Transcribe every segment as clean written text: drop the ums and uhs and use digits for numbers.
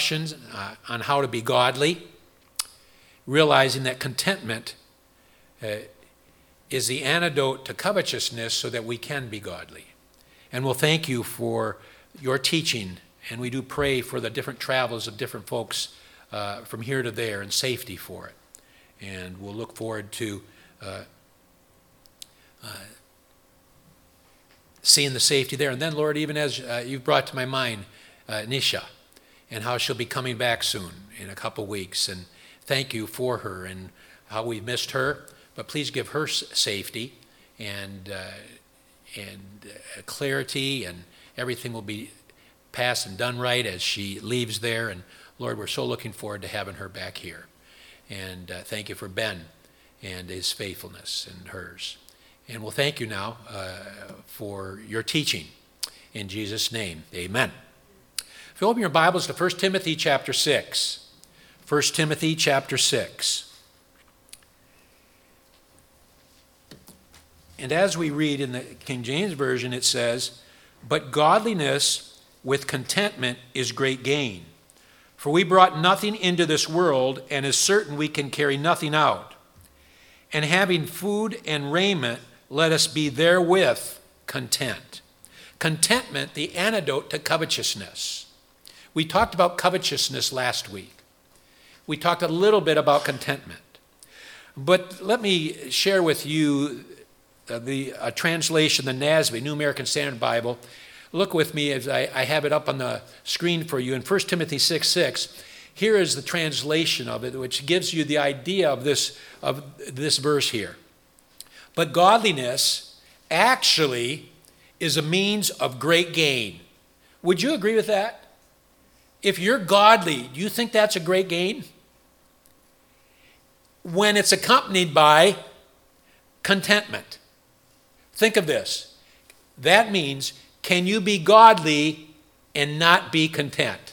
instructions on how to be godly, realizing that contentment is the antidote to covetousness so that we can be godly. And we'll thank you for your teaching, and we do pray for the different travels of different folks from here to there and safety for it. And we'll look forward to seeing the safety there. And then, Lord, even as you've brought to my mind Nisha and how she'll be coming back soon in a couple weeks. And thank you for her and how we missed her. But please give her safety and clarity, and everything will be passed and done right as she leaves there. And Lord, we're so looking forward to having her back here. And thank you for Ben and his faithfulness and hers. And we'll thank you now for your teaching. In Jesus' name, amen. If you open your Bibles to 1 Timothy chapter 6. 1 Timothy chapter 6. And as we read in the King James Version, it says, "But godliness with contentment is great gain. For we brought nothing into this world, and is certain we can carry nothing out. And having food and raiment, let us be therewith content." Contentment, the antidote to covetousness. We talked about covetousness last week. We talked a little bit about contentment. But let me share with you the translation, the NASB, New American Standard Bible. Look with me as I have it up on the screen for you. In 1 Timothy 6:6, here is the translation of it, which gives you the idea of this verse here. But godliness actually is a means of great gain. Would you agree with that? If you're godly, do you think that's a great gain? When it's accompanied by contentment. Think of this. That means, can you be godly and not be content?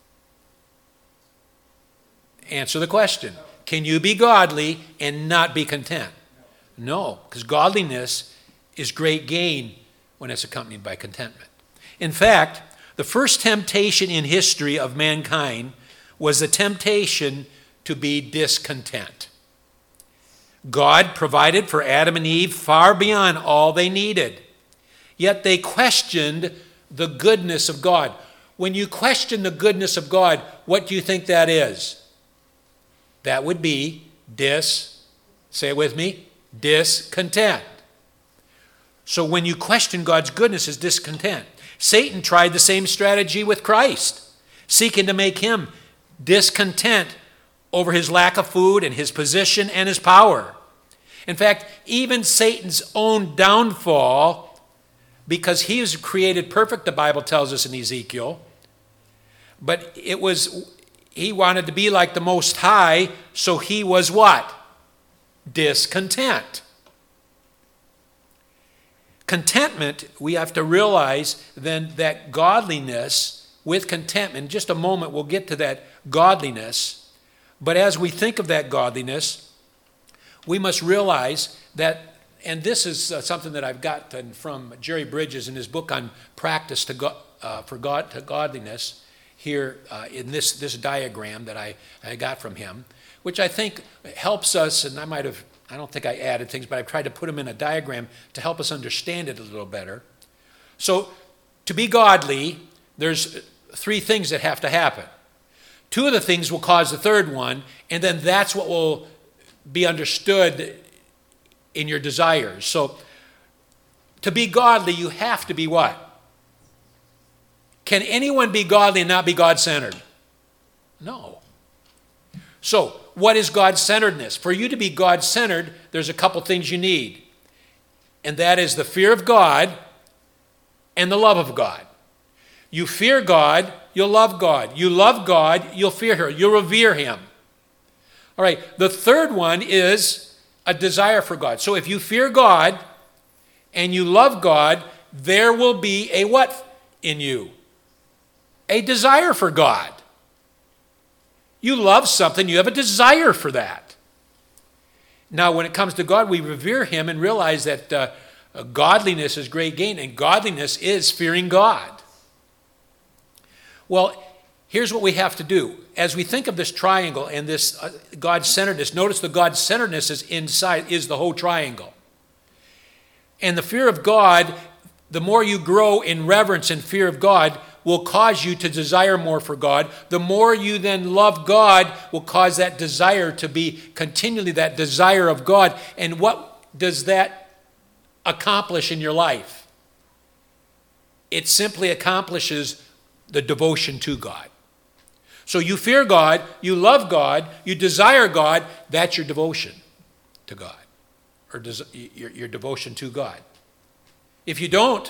Answer the question. Can you be godly and not be content? No, because godliness is great gain when it's accompanied by contentment. In fact, the first temptation in history of mankind was the temptation to be discontent. God provided for Adam and Eve far beyond all they needed. Yet they questioned the goodness of God. When you question the goodness of God, what do you think that is? That would be say it with me, discontent. So when you question God's goodness, is discontent. Satan tried the same strategy with Christ, seeking to make him discontent over his lack of food and his position and his power. In fact, even Satan's own downfall, because he was created perfect, the Bible tells us in Ezekiel, but he wanted to be like the Most High, so he was what? Discontent. Contentment, we have to realize then that godliness with contentment, in just a moment we'll get to that godliness. But as we think of that godliness, we must realize that, and this is something that I've gotten from Jerry Bridges in his book on practice to godliness, here in this diagram that I got from him, which I think helps us, and I don't think I added things, but I've tried to put them in a diagram to help us understand it a little better. So to be godly, there's three things that have to happen. Two of the things will cause the third one, and then that's what will be understood in your desires. So to be godly, you have to be what? Can anyone be godly and not be God-centered? No. So what is God-centeredness? For you to be God-centered, there's a couple things you need. And that is the fear of God and the love of God. You fear God, you'll love God. You love God, you'll fear her. You'll revere him. All right, the third one is a desire for God. So if you fear God and you love God, there will be a what in you? A desire for God. You love something, you have a desire for that. Now, when it comes to God, we revere him and realize that godliness is great gain, and godliness is fearing God. Well, here's what we have to do. As we think of this triangle and this God-centeredness, notice the God-centeredness is inside, is the whole triangle. And the fear of God, the more you grow in reverence and fear of God, will cause you to desire more for God. The more you then love God will cause that desire to be continually that desire of God. And what does that accomplish in your life? It simply accomplishes the devotion to God. So you fear God, you love God, you desire God, that's your devotion to God, or your devotion to God. If you don't,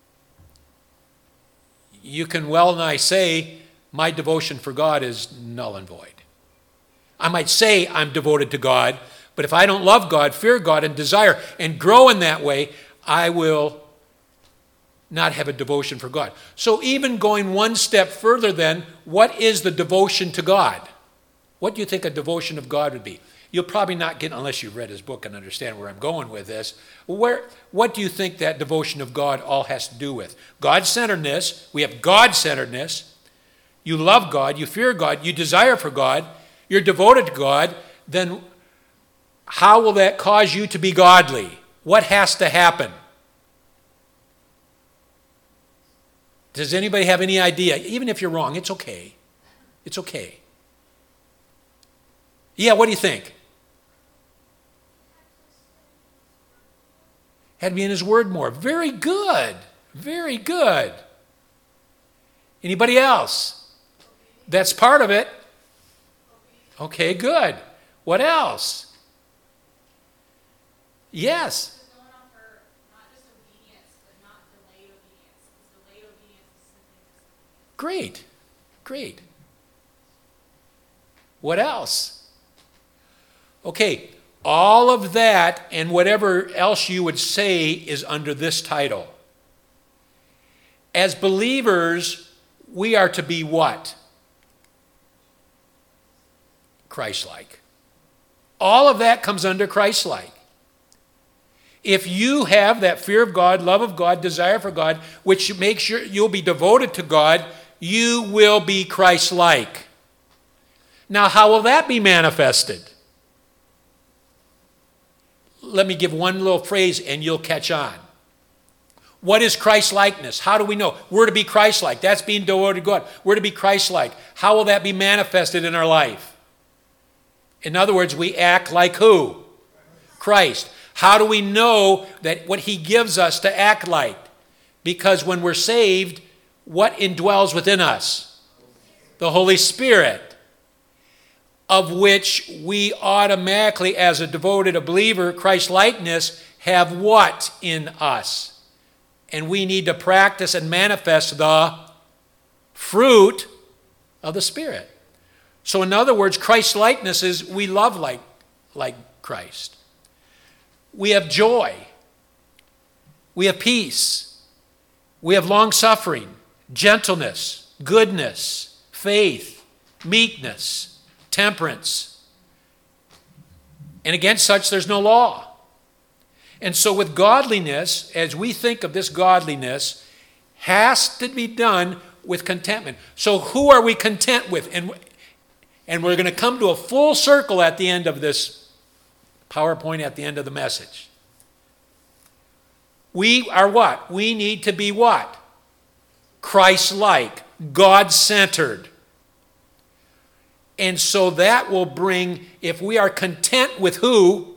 you can well nigh say, my devotion for God is null and void. I might say I'm devoted to God, but if I don't love God, fear God, and desire, and grow in that way, I will not have a devotion for God. So even going one step further then, what is the devotion to God? What do you think a devotion of God would be? You'll probably not get, unless you've read his book and understand where I'm going with this, what do you think that devotion of God all has to do with? God-centeredness, we have God-centeredness, you love God, you fear God, you desire for God, you're devoted to God, then how will that cause you to be godly? What has to happen? Does anybody have any idea? Even if you're wrong, it's okay. It's okay. Yeah, what do you think? Had to be in his word more. Very good. Very good. Anybody else? That's part of it. Okay, good. What else? Yes. Great. Great. What else? Okay, all of that and whatever else you would say is under this title. As believers, we are to be what? Christ-like. All of that comes under Christ-like. If you have that fear of God, love of God, desire for God, which makes sure you'll be devoted to God, you will be Christ-like. Now, how will that be manifested? Let me give one little phrase and you'll catch on. What is Christ-likeness? How do we know? We're to be Christ-like. That's being devoted to God. We're to be Christ-like. How will that be manifested in our life? In other words, we act like who? Christ. How do we know that what he gives us to act like? Because when we're saved, what indwells within us? The Holy Spirit, of which we automatically, as a devoted believer, Christ-likeness, have what in us? And we need to practice and manifest the fruit of the Spirit. So in other words, Christ-likeness is we love like Christ. We have joy. We have peace. We have long-suffering, gentleness, goodness, faith, meekness, temperance. And against such there's no law. And so with godliness, as we think of this godliness, has to be done with contentment. So who are we content with? And we're going to come to a full circle at the end of this PowerPoint, at the end of the message. We are what? We need to be what? Christ-like, God-centered. And so that will bring, if we are content with who?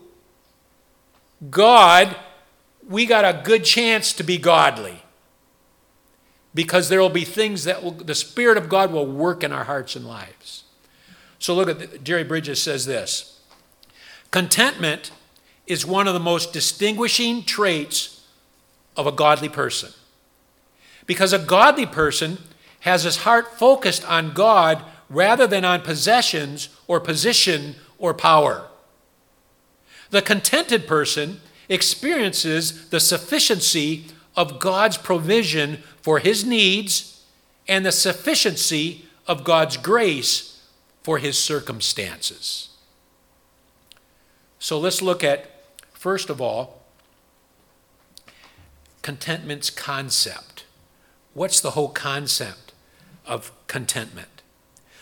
God, we got a good chance to be godly. Because there will be things that the Spirit of God will work in our hearts and lives. So look at, Jerry Bridges says this: contentment is one of the most distinguishing traits of a godly person. Because a godly person has his heart focused on God rather than on possessions or position or power. The contented person experiences the sufficiency of God's provision for his needs and the sufficiency of God's grace for his circumstances. So let's look at, first of all, contentment's concept. What's the whole concept of contentment?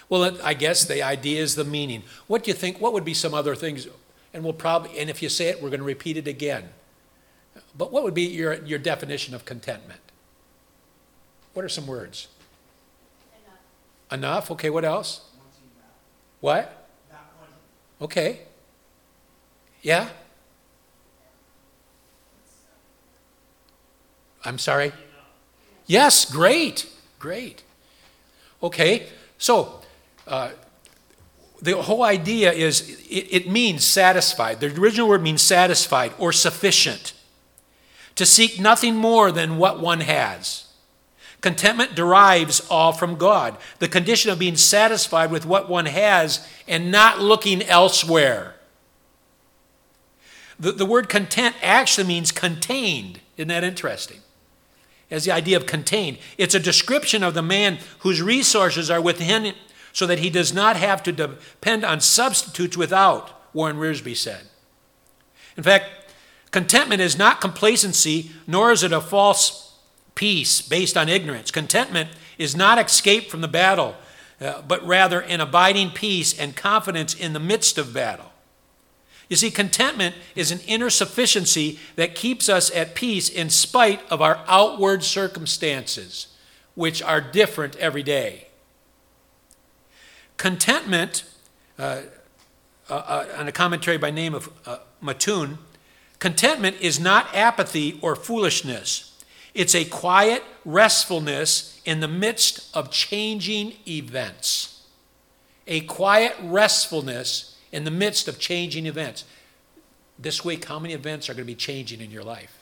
Well, I guess the idea is the meaning. What do you think? What would be some other things? And and if you say it, we're going to repeat it again. But what would be your definition of contentment? What are some words? Enough? Okay, what else? What? Okay. Yeah? I'm sorry? Yes, great. Great. Okay, so the whole idea is it means satisfied. The original word means satisfied or sufficient. To seek nothing more than what one has. Contentment derives all from God. The condition of being satisfied with what one has and not looking elsewhere. The word content actually means contained. Isn't that interesting? As the idea of contained. It's a description of the man whose resources are within him so that he does not have to depend on substitutes without, Warren Wiersbe said. In fact, contentment is not complacency, nor is it a false peace based on ignorance. Contentment is not escape from the battle, but rather an abiding peace and confidence in the midst of battle. You see, contentment is an inner sufficiency that keeps us at peace in spite of our outward circumstances, which are different every day. Contentment, on a commentary by name of Mattoon, contentment is not apathy or foolishness. It's a quiet restfulness in the midst of changing events. A quiet restfulness in the midst of changing events. This week, how many events are going to be changing in your life?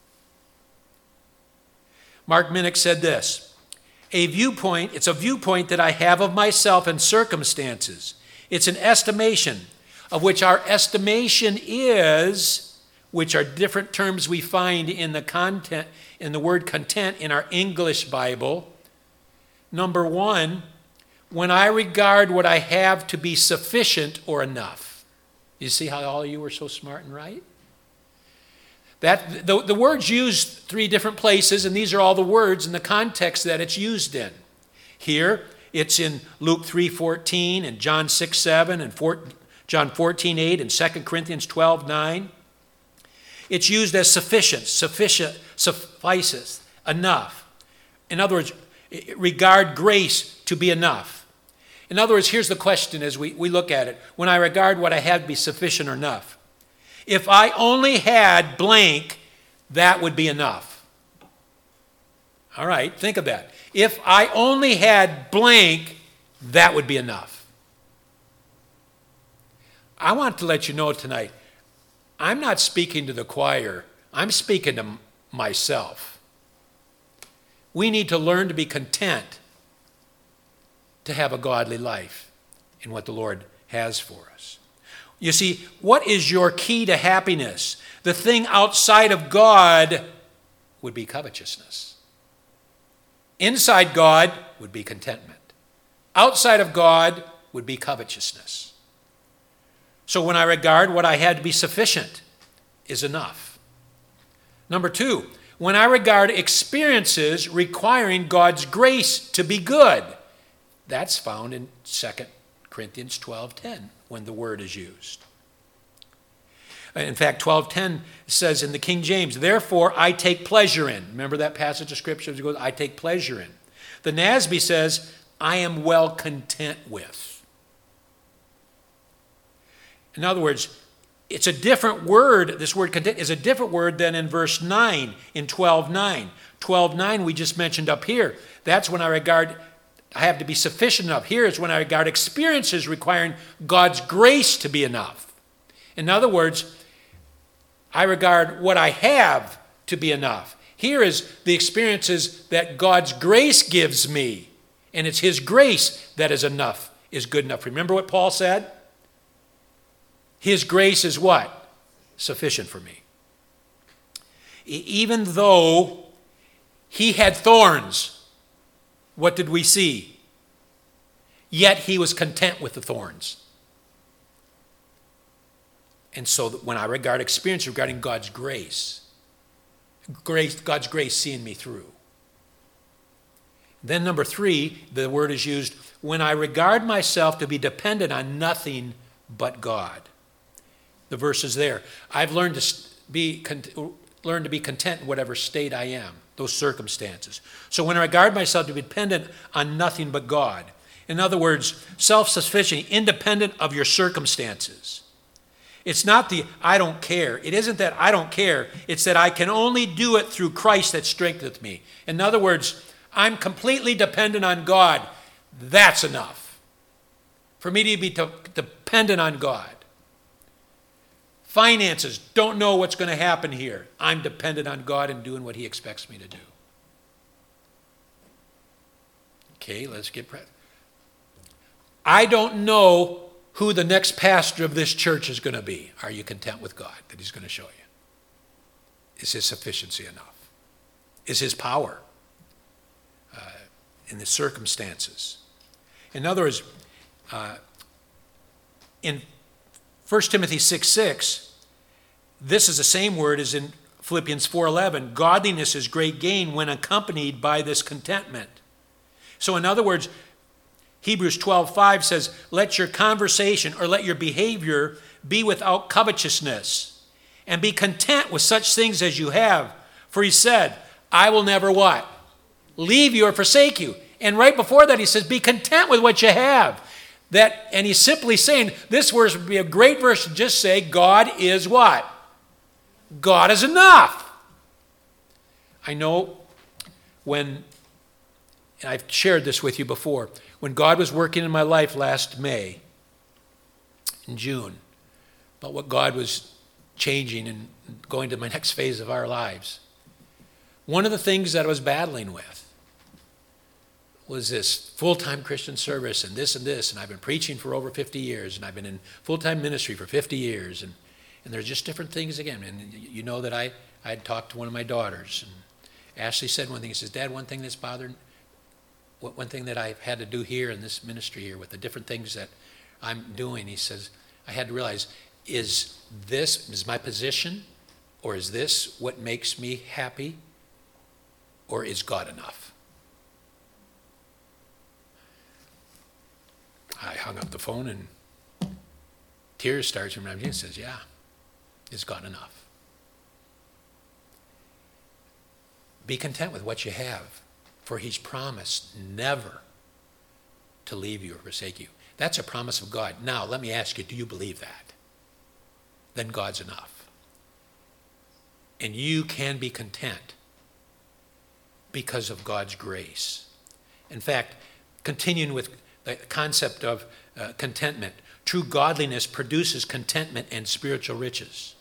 Mark Minnick said this, it's a viewpoint that I have of myself and circumstances. It's an estimation of which our estimation is, which are different terms we find in the word content in our English Bible. Number one, when I regard what I have to be sufficient or enough. You see how all of you were so smart and right? The word's used three different places, and these are all the words in the context that it's used in. Here, it's in Luke 3:14 and John 6:7 and John 14:8 and 2 Corinthians 12:9. It's used as sufficient, suffices, enough. In other words, regard grace to be enough. In other words, here's the question as we look at it. When I regard what I have to be sufficient or enough. If I only had blank, that would be enough. All right, think of that. If I only had blank, that would be enough. I want to let you know tonight, I'm not speaking to the choir. I'm speaking to myself. We need to learn to be content to have a godly life in what the Lord has for us. You see, what is your key to happiness? The thing outside of God would be covetousness. Inside God would be contentment. Outside of God would be covetousness. So when I regard what I had to be sufficient is enough. Number two, when I regard experiences requiring God's grace to be good, that's found in 2 Corinthians 12:10 when the word is used. In fact, 12:10 says in the King James, therefore I take pleasure in. Remember that passage of Scripture? It goes, I take pleasure in. The NASB says, I am well content with. In other words, it's a different word. This word content is a different word than in verse 9, in 12:9. 12:9 we just mentioned up here. That's when I regard I have to be sufficient enough. Here is when I regard experiences requiring God's grace to be enough. In other words, I regard what I have to be enough. Here is the experiences that God's grace gives me. And it's His grace that is enough, is good enough. Remember what Paul said? His grace is what? Sufficient for me. Even though he had thorns, what did we see? Yet he was content with the thorns. And so when I regard experience regarding God's grace, God's grace seeing me through. Then number three, the word is used when I regard myself to be dependent on nothing but God. The verse is there. I've learned to be content in whatever state I am, those circumstances. So when I regard myself to be dependent on nothing but God, in other words, self-sufficient, independent of your circumstances. It's not the I don't care. It isn't that I don't care. It's that I can only do it through Christ that strengtheneth me. In other words, I'm completely dependent on God. That's enough for me to be dependent on God. Finances, don't know what's going to happen here. I'm dependent on God and doing what he expects me to do. Okay, let's get practical. I don't know who the next pastor of this church is going to be. Are you content with God that he's going to show you? Is his sufficiency enough? Is his power in the circumstances? In other words, in 1 Timothy 6:6, this is the same word as in Philippians 4:11. Godliness is great gain when accompanied by this contentment. So in other words, Hebrews 12:5 says, let your conversation or let your behavior be without covetousness, and be content with such things as you have. For he said, I will never what? Leave you or forsake you. And right before that he says, be content with what you have. And he's simply saying, this verse would be a great verse to just say, God is what? God is enough. I know when, and I've shared this with you before, when God was working in my life last May, in June, about what God was changing and going to my next phase of our lives, one of the things that I was battling with was this full-time Christian service and this, and I've been preaching for over 50 years, and I've been in full-time ministry for 50 years, and there's just different things again. And you know that I had talked to one of my daughters, and Ashley said one thing. He says, Dad, one thing that's bothered, one thing that I've had to do here in this ministry here with the different things that I'm doing, he says, I had to realize, is my position, or is this what makes me happy, or is God enough? I hung up the phone and tears started to run. He says, yeah, is God enough? Be content with what you have, for he's promised never to leave you or forsake you. That's a promise of God. Now, let me ask you, do you believe that? Then God's enough. And you can be content because of God's grace. In fact, continuing with the concept of contentment, true godliness produces contentment and spiritual riches.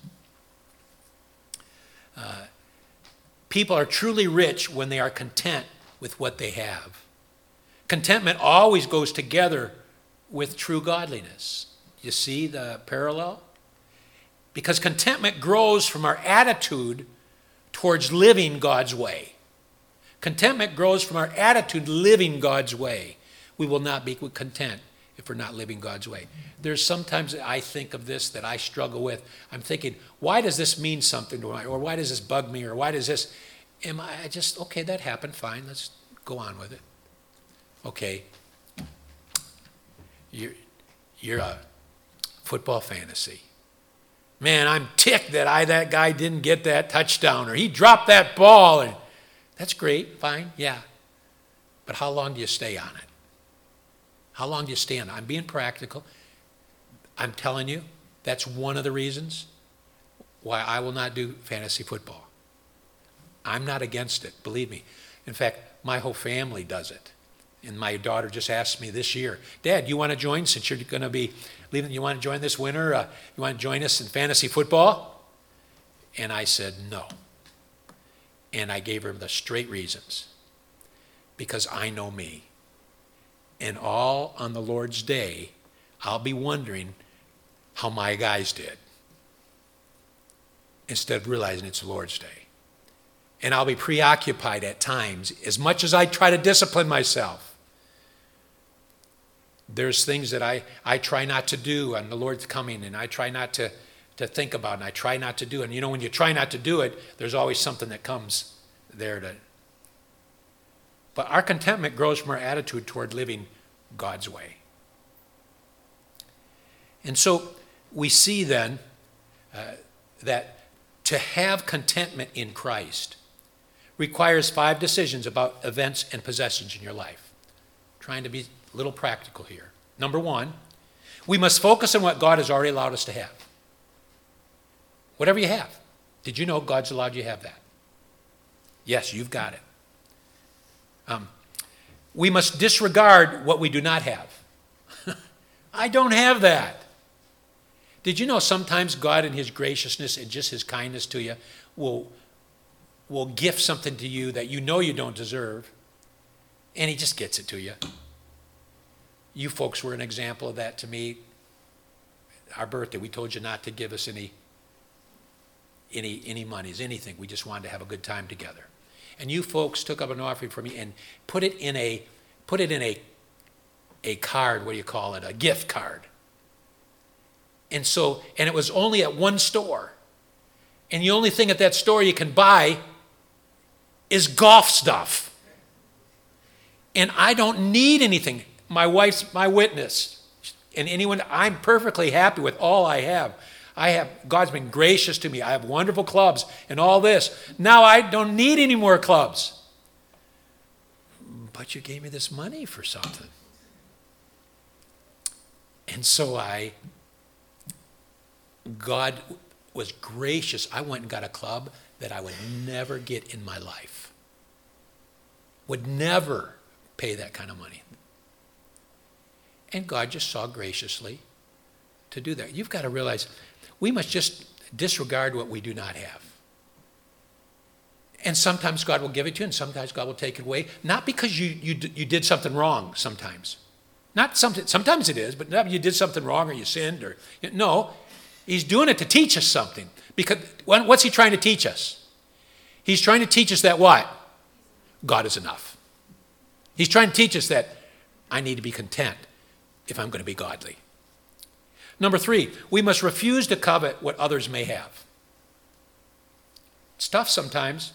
People are truly rich when they are content with what they have. Contentment always goes together with true godliness. You see the parallel? Because contentment grows from our attitude towards living God's way. Contentment grows from our attitude living God's way. We will not be content if we're not living God's way. There's sometimes I think of this that I struggle with. I'm thinking, why does this mean something to me? Or why does this bug me? Or why does this? Okay, that happened, fine, let's go on with it. Okay, you're a football fantasy. Man, I'm ticked that guy didn't get that touchdown, or he dropped that ball. And that's great, fine, yeah. But how long do you stay on it? How long do you stay on it? I'm being practical. I'm telling you, that's one of the reasons why I will not do fantasy football. I'm not against it, believe me. In fact, my whole family does it. And my daughter just asked me this year, Dad, you want to join since you're going to be leaving? You want to join this winter? You want to join us in fantasy football? And I said no. And I gave her the straight reasons. Because I know me. And all on the Lord's day, I'll be wondering how my guys did. Instead of realizing it's the Lord's day. And I'll be preoccupied at times, as much as I try to discipline myself. There's things that I try not to do, and the Lord's coming, and I try not to think about, and I try not to do it. And you know, when you try not to do it, there's always something that comes there to. But our contentment grows from our attitude toward living God's way. And so we see then that to have contentment in Christ requires 5 decisions about events and possessions in your life. Trying to be a little practical here. Number 1, we must focus on what God has already allowed us to have. Whatever you have. Did you know God's allowed you to have that? Yes, you've got it. We must disregard what we do not have. I don't have that. Did you know sometimes God in his graciousness and just his kindness to you will gift something to you that you know you don't deserve, and he just gets it to you. You folks were an example of that to me. Our birthday, we told you not to give us any monies, anything. We just wanted to have a good time together. And you folks took up an offering for me and put it in a card, what do you call it, a gift card. And it was only at one store. And the only thing at that store you can buy is golf stuff. And I don't need anything. My wife's my witness. And anyone, I'm perfectly happy with all I have. God's been gracious to me. I have wonderful clubs and all this. Now I don't need any more clubs. But you gave me this money for something. And so God was gracious. I went and got a club that I would never get in my life. Would never pay that kind of money. And God just saw graciously to do that. You've got to realize we must just disregard what we do not have. And sometimes God will give it to you, and sometimes God will take it away. Not because you did something wrong sometimes. Sometimes it is, but not you did something wrong or you sinned. No, he's doing it to teach us something. Because what's he trying to teach us? He's trying to teach us that what? God is enough. He's trying to teach us that I need to be content if I'm going to be godly. Number 3, we must refuse to covet what others may have. It's tough sometimes.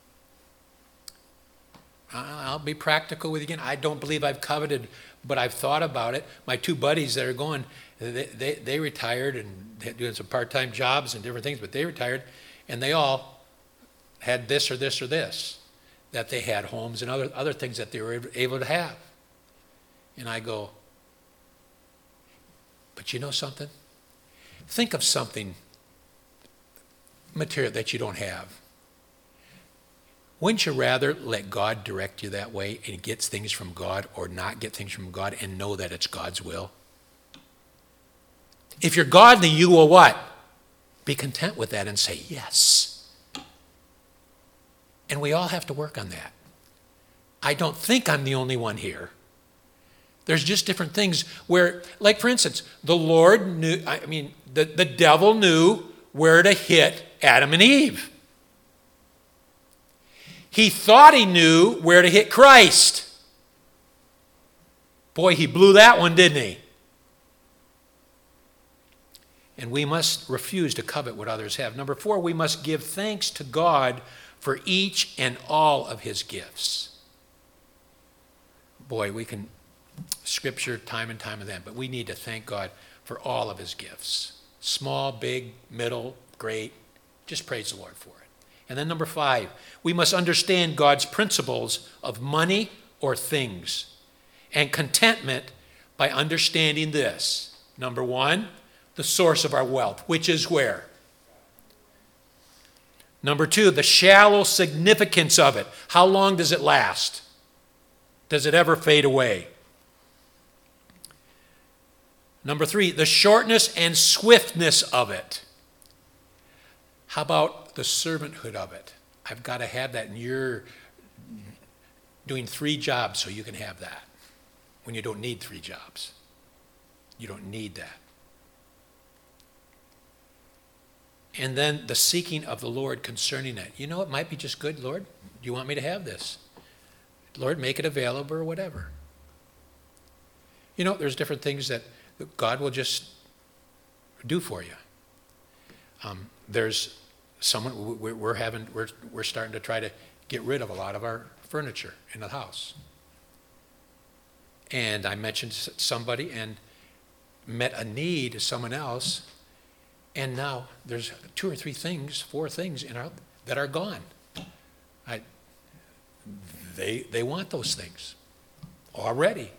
I'll be practical with you again. I don't believe I've coveted, but I've thought about it. My 2 buddies that are going, they retired and they're doing some part-time jobs and different things, but they retired, and they all had this or this or this, that they had homes and other things that they were able to have. And I go, but you know something? Think of something material that you don't have. Wouldn't you rather let God direct you that way and get things from God or not get things from God and know that it's God's will? If you're godly, you will what? Be content with that and say yes. And we all have to work on that. I don't think I'm the only one here. There's just different things where, like for instance, the Lord knew, the devil knew where to hit Adam and Eve. He thought he knew where to hit Christ. Boy, he blew that one, didn't he? And we must refuse to covet what others have. Number 4, we must give thanks to God for each and all of his gifts. Boy, we can scripture time and time again, but we need to thank God for all of his gifts. Small, big, middle, great. Just praise the Lord for it. And then number 5, we must understand God's principles of money or things and contentment by understanding this. Number 1, the source of our wealth, which is where? Number 2, the shallow significance of it. How long does it last? Does it ever fade away? Number 3, the shortness and swiftness of it. How about the servanthood of it? I've got to have that, and you're doing 3 jobs so you can have that when you don't need 3 jobs. You don't need that. And then the seeking of the Lord concerning it. You know, it might be just good, Lord. Do you want me to have this? Lord, make it available or whatever. You know, there's different things that God will just do for you. There's someone we're starting to try to get rid of a lot of our furniture in the house. And I mentioned somebody and met a need of someone else, and now there's 2 or 3 things, 4 things that are gone. They want those things already.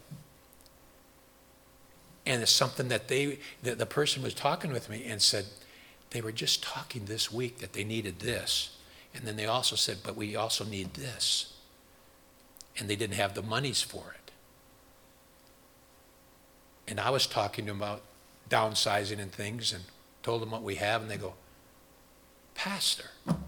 And it's something that the person was talking with me and said, they were just talking this week that they needed this. And then they also said, but we also need this. And they didn't have the monies for it. And I was talking to them about downsizing and things and told them what we have, and they go, Pastor,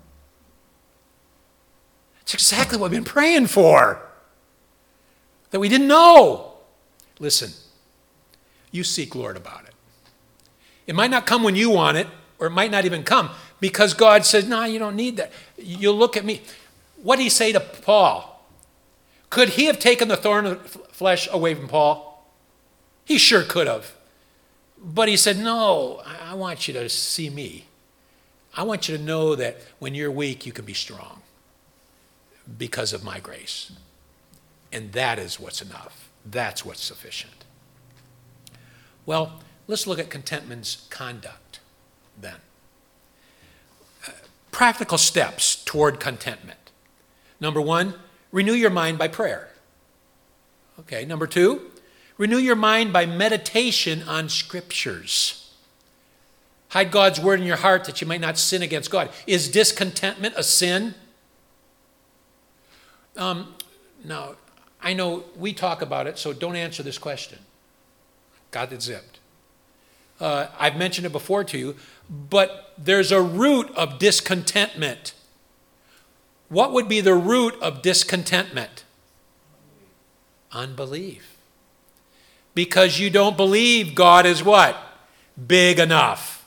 that's exactly what we've been praying for. That we didn't know. Listen, you seek Lord about it. It might not come when you want it, or it might not even come, because God says, no, you don't need that. You look at me. What did he say to Paul? Could he have taken the thorn of flesh away from Paul? He sure could have. But he said, no, I want you to see me. I want you to know that when you're weak, you can be strong because of my grace. And that is what's enough. That's what's sufficient. Well, let's look at contentment's conduct then. Practical steps toward contentment. Number 1, renew your mind by prayer. Okay, number 2, renew your mind by meditation on scriptures. Hide God's word in your heart that you might not sin against God. Is discontentment a sin? Now, I know we talk about it, so don't answer this question. Got it zipped. I've mentioned it before to you, but there's a root of discontentment. What would be the root of discontentment? Unbelief. Because you don't believe God is what? Big enough.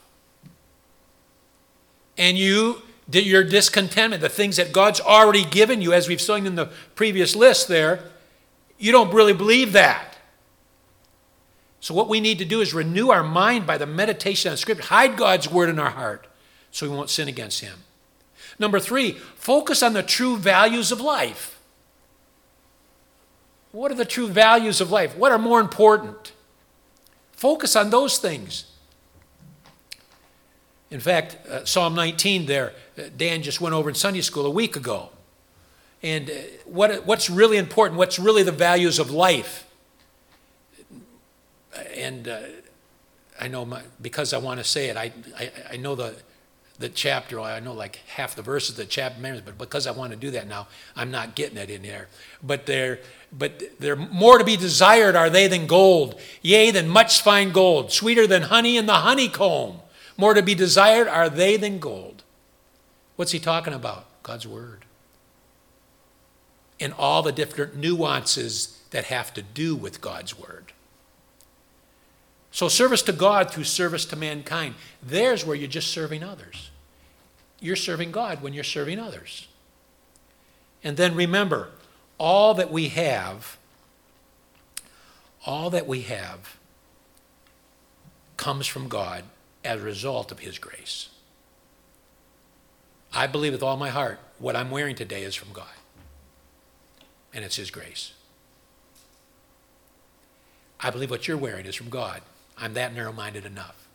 And your discontentment, the things that God's already given you, as we've seen in the previous list there, you don't really believe that. So what we need to do is renew our mind by the meditation on Scripture. Hide God's word in our heart so we won't sin against him. Number 3, focus on the true values of life. What are the true values of life? What are more important? Focus on those things. In fact, Psalm 19 there, Dan just went over in Sunday school a week ago. And what's really important, what's really the values of life? And I know because I want to say it, I know the chapter, I know like half the verses of the chapter, but because I want to do that now, I'm not getting it in there. But they're more to be desired are they than gold, yea, than much fine gold, sweeter than honey in the honeycomb. More to be desired are they than gold. What's he talking about? God's word. And all the different nuances that have to do with God's word. So service to God through service to mankind. There's where you're just serving others. You're serving God when you're serving others. And then remember, all that we have comes from God as a result of his grace. I believe with all my heart what I'm wearing today is from God. And it's his grace. I believe what you're wearing is from God. I'm that narrow-minded enough.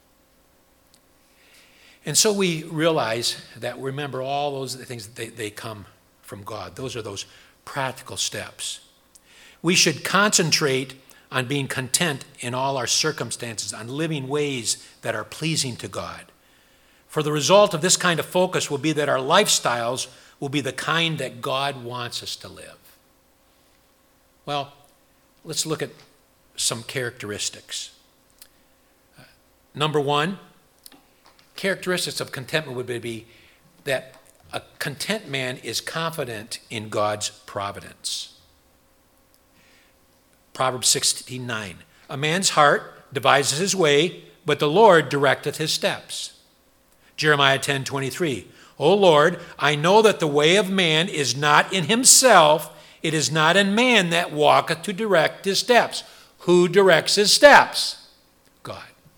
And so we realize that, remember, all those things, they come from God. Those are those practical steps. We should concentrate on being content in all our circumstances, on living ways that are pleasing to God. For the result of this kind of focus will be that our lifestyles will be the kind that God wants us to live. Well, let's look at some characteristics. Number 1, characteristics of contentment would be that a content man is confident in God's providence. Proverbs 16:9. A man's heart devises his way, but the Lord directeth his steps. Jeremiah 10:23. O Lord, I know that the way of man is not in himself. It is not in man that walketh to direct his steps. Who directs his steps? God.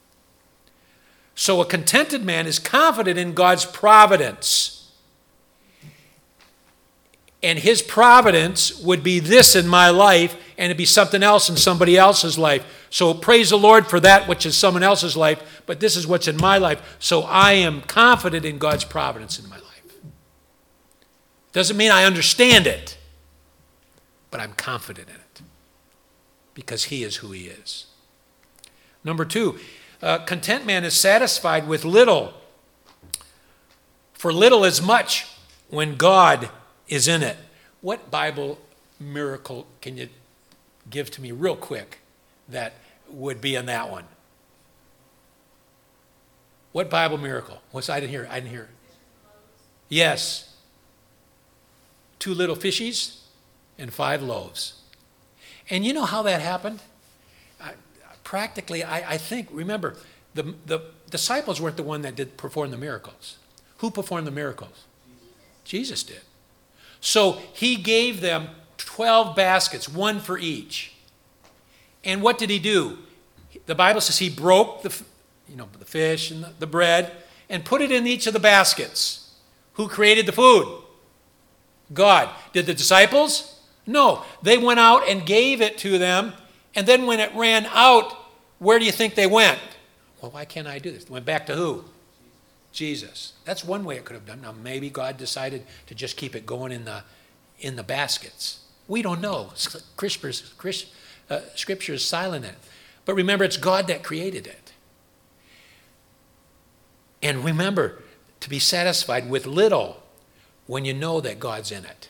So a contented man is confident in God's providence. and his providence would be this in my life, and it'd be something else in somebody else's life. So praise the Lord for that which is someone else's life, but this is what's in my life. So I am confident in God's providence in my life. Doesn't mean I understand it, but I'm confident in it because he is who he is. Number two, content man is satisfied with little, for little is much when God is in it. What Bible miracle can you give to me real quick that would be in that one? What Bible miracle? I didn't hear. Yes. 2 little fishies and 5 loaves. And you know how that happened? Practically, I think, remember, the disciples weren't the one that did perform the miracles. Who performed the miracles? Jesus did. So he gave them 12 baskets, one for each. And what did he do? The Bible says he broke the fish and the bread and put it in each of the baskets. Who created the food? God. Did the disciples? No. They went out and gave it to them, and then when it ran out, where do you think they went? Well, why can't I do this? They went back to who? Jesus. That's one way it could have done. Now, maybe God decided to just keep it going in the baskets. We don't know. Scripture is silent in it. But remember, it's God that created it. And remember to be satisfied with little when you know that God's in it.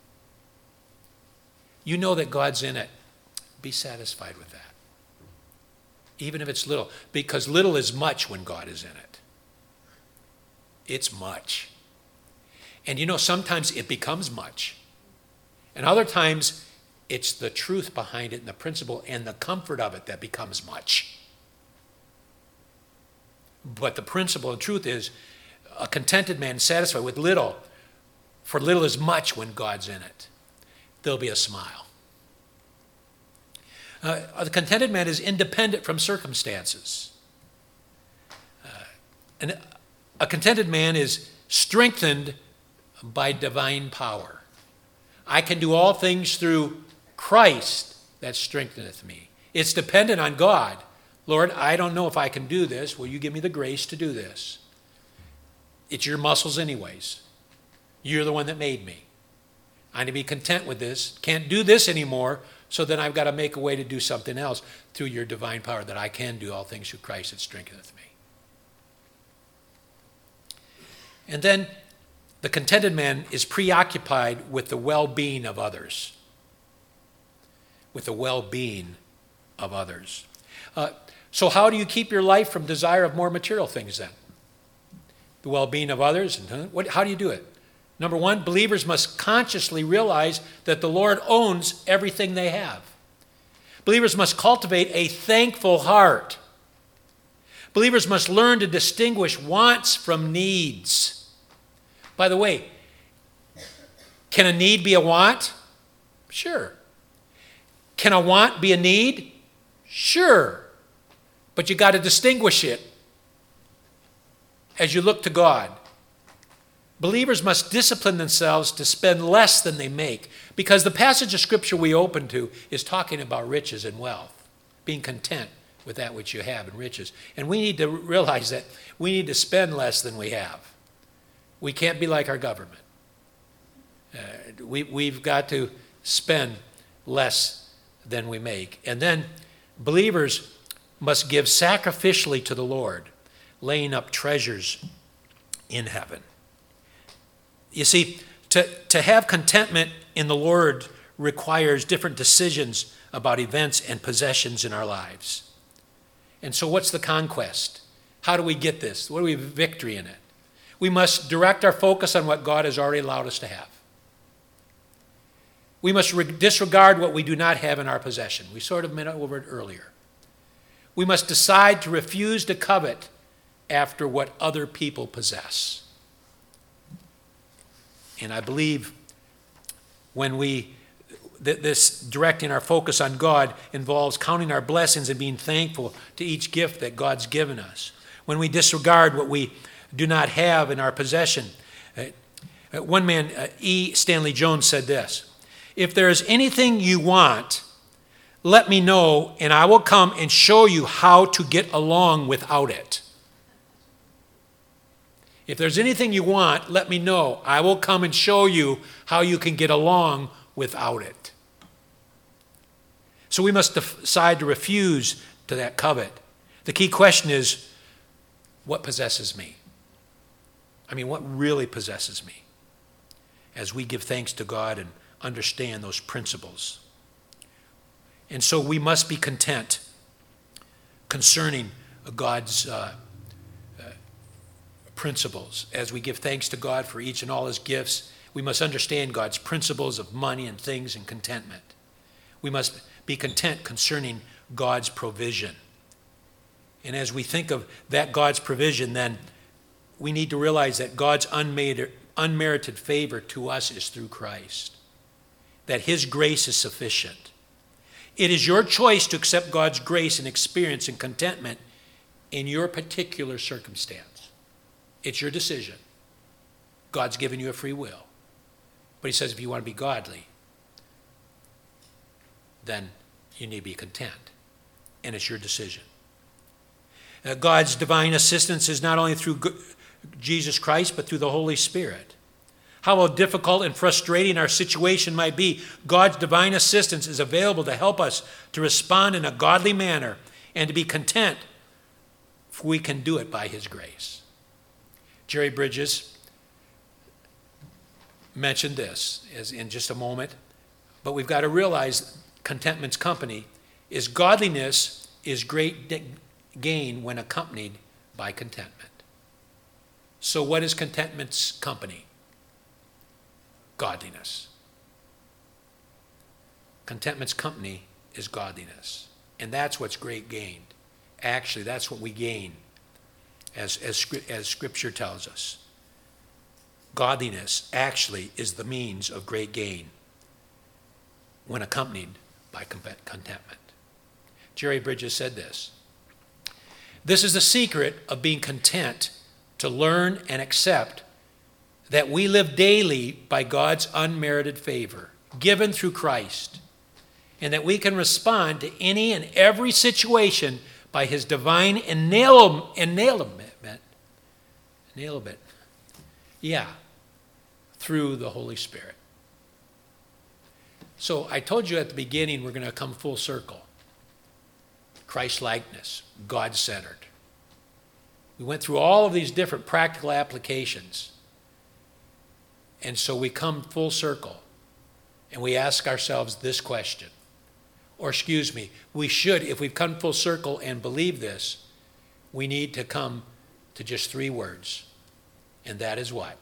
You know that God's in it. Be satisfied with that. Even if it's little. Because little is much when God is in it. It's much. And you know, sometimes it becomes much. And other times, it's the truth behind it and the principle and the comfort of it that becomes much. But the principle and truth is a contented man satisfied with little, for little is much when God's in it. There'll be a smile. The contented man is independent from circumstances. And a contented man is strengthened by divine power. I can do all things through Christ that strengtheneth me. It's dependent on God. Lord, I don't know if I can do this. Will you give me the grace to do this? It's your muscles anyways. You're the one that made me. I need to be content with this. Can't do this anymore, so then I've got to make a way to do something else through your divine power, that I can do all things through Christ that strengtheneth me. And then the contented man is preoccupied with the well-being of others. With the well-being of others. So how do you keep your life from desire of more material things then? The well-being of others? How do you do it? Number one, believers must consciously realize that the Lord owns everything they have. Believers must cultivate a thankful heart. Believers must learn to distinguish wants from needs. By the way, can a need be a want? Sure. Can a want be a need? Sure. But you got to distinguish it as you look to God. Believers must discipline themselves to spend less than they make, because the passage of Scripture we open to is talking about riches and wealth, being content with that which you have and riches. And we need to realize that we need to spend less than we have. We can't be like our government. We've got to spend less than we make. And then believers must give sacrificially to the Lord, laying up treasures in heaven. You see, to have contentment in the Lord requires different decisions about events and possessions in our lives. And so what's the conquest? How do we get this? What do we have victory in it? We must direct our focus on what God has already allowed us to have. We must disregard what we do not have in our possession. We sort of went over it earlier. We must decide to refuse to covet after what other people possess. And I believe when this directing our focus on God involves counting our blessings and being thankful to each gift that God's given us. When we disregard what we do not have in our possession, One man, E. Stanley Jones, said this: "If there is anything you want, let me know, and I will come and show you how to get along without it." If there's anything you want, let me know. I will come and show you how you can get along without it. So we must decide to refuse to that covet. The key question is, what possesses me? I mean, what really possesses me? As we give thanks to God and understand those principles. And so we must be content concerning God's principles. As we give thanks to God for each and all his gifts, we must understand God's principles of money and things and contentment. We must be content concerning God's provision. And as we think of that God's provision, then we need to realize that God's unmerited favor to us is through Christ, that his grace is sufficient. It is your choice to accept God's grace and experience and contentment in your particular circumstance. It's your decision. God's given you a free will. But he says if you want to be godly, then you need to be content. And it's your decision. God's divine assistance is not only through Jesus Christ, but through the Holy Spirit. However difficult and frustrating our situation might be, God's divine assistance is available to help us to respond in a godly manner and to be content if we can do it by his grace. Jerry Bridges mentioned this as in just a moment, but we've got to realize contentment's company is godliness is great gain when accompanied by contentment. So what is contentment's company? Godliness. Contentment's company is godliness. And that's what's great gained. Actually, that's what we gain as Scripture tells us. Godliness actually is the means of great gain when accompanied by contentment. Jerry Bridges said this: "This is the secret of being content, to learn and accept that we live daily by God's unmerited favor, given through Christ, and that we can respond to any and every situation by his divine enablement, through the Holy Spirit." So I told you at the beginning we're going to come full circle. Christ-likeness, God-centered. We went through all of these different practical applications. And so we come full circle and we ask ourselves this question. We should, if we've come full circle and believe this, we need to come to just 3 words. And that is what?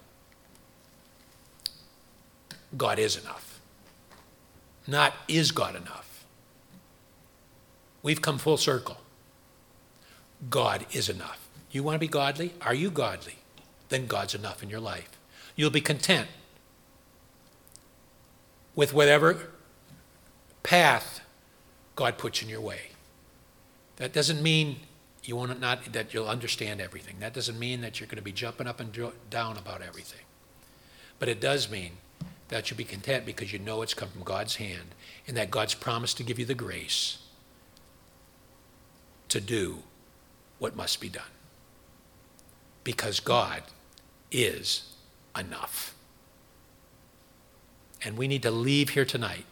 God is enough. Not is God enough. We've come full circle. God is enough. You want to be godly? Are you godly? Then God's enough in your life. You'll be content with whatever path God puts in your way. That doesn't mean that you'll understand everything. That doesn't mean that you're going to be jumping up and down about everything. But it does mean that you'll be content because you know it's come from God's hand and that God's promised to give you the grace to do what must be done. Because God is enough. And we need to leave here tonight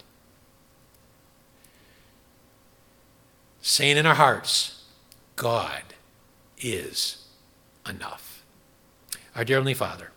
saying in our hearts, God is enough. Our dear Heavenly Father,